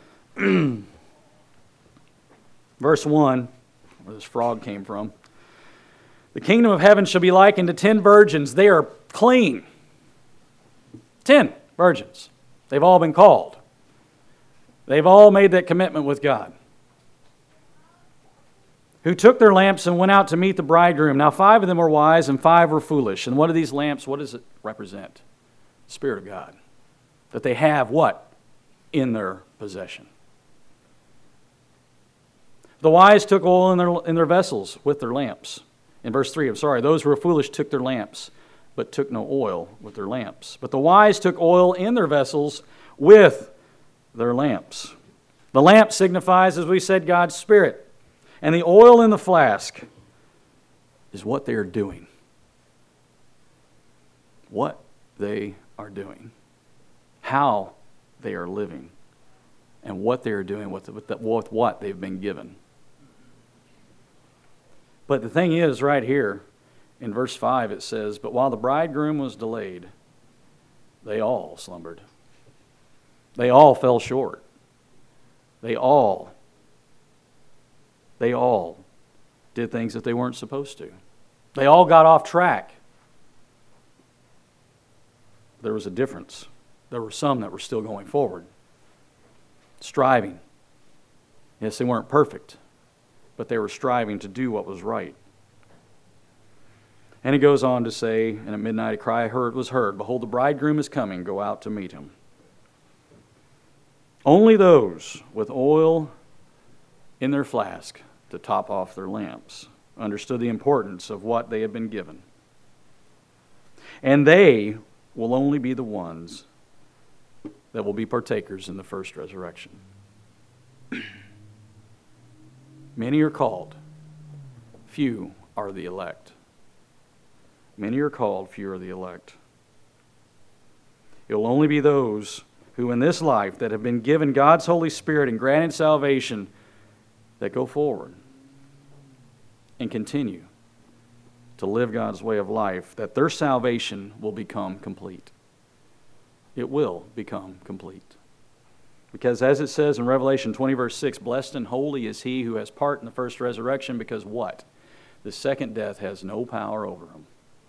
verse one, where this frog came from. The kingdom of heaven shall be likened to ten virgins. They are clean. Ten virgins. They've all been called. They've all made that commitment with God. Who took their lamps and went out to meet the bridegroom. Now five of them were wise and five were foolish. And what are these lamps? What does it represent? The Spirit of God. That they have what? In their possession. The wise took oil in their, in their vessels with their lamps. In verse three, I'm sorry, those who were foolish took their lamps, but took no oil with their lamps. But the wise took oil in their vessels with their lamps. The lamp signifies, as we said, God's Spirit. And the oil in the flask is what they are doing. What they are doing. How they are living. And what they are doing with, with, the, with what they've been given. But the thing is, right here, in verse five it says, but while the bridegroom was delayed, they all slumbered. They all fell short. They all They all did things that they weren't supposed to. They all got off track. There was a difference. There were some that were still going forward, striving. Yes, they weren't perfect, but they were striving to do what was right. And he goes on to say, and at midnight a cry heard was heard, behold, the bridegroom is coming, go out to meet him. Only those with oil in their flask to top off their lamps understood the importance of what they had been given. And they will only be the ones that will be partakers in the first resurrection. Many are called, few are the elect. Many are called, few are the elect. It will only be those who in this life that have been given God's Holy Spirit and granted salvation that go forward and continue to live God's way of life, that their salvation will become complete. It will become complete. Because as it says in Revelation twenty, verse six, blessed and holy is he who has part in the first resurrection, because what? The second death has no power over him.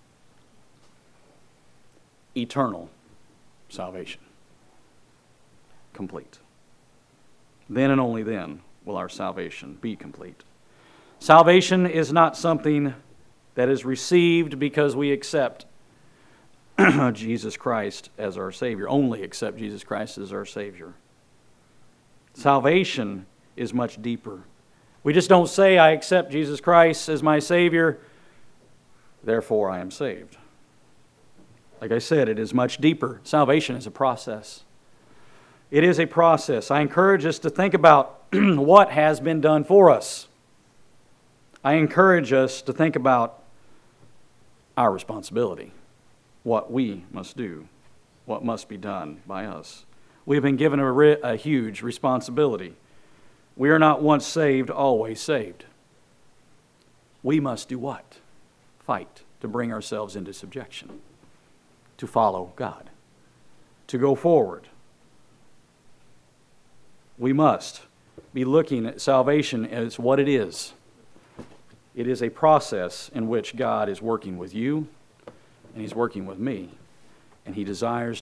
Eternal salvation. Complete. Then and only then will our salvation be complete. Salvation is not something that is received because we accept Jesus Christ as our Savior. Only accept Jesus Christ as our Savior. Salvation is much deeper. We just don't say, I accept Jesus Christ as my Savior, therefore I am saved. Like I said, it is much deeper. Salvation is a process. It is a process. I encourage us to think about what has been done for us. I encourage us to think about our responsibility, what we must do, what must be done by us. We have been given a, ri- a huge responsibility. We are not once saved, always saved. We must do what? Fight to bring ourselves into subjection, to follow God, to go forward. we must be looking at salvation as what it is. It is a process in which God is working with you, and He's working with me, and He desires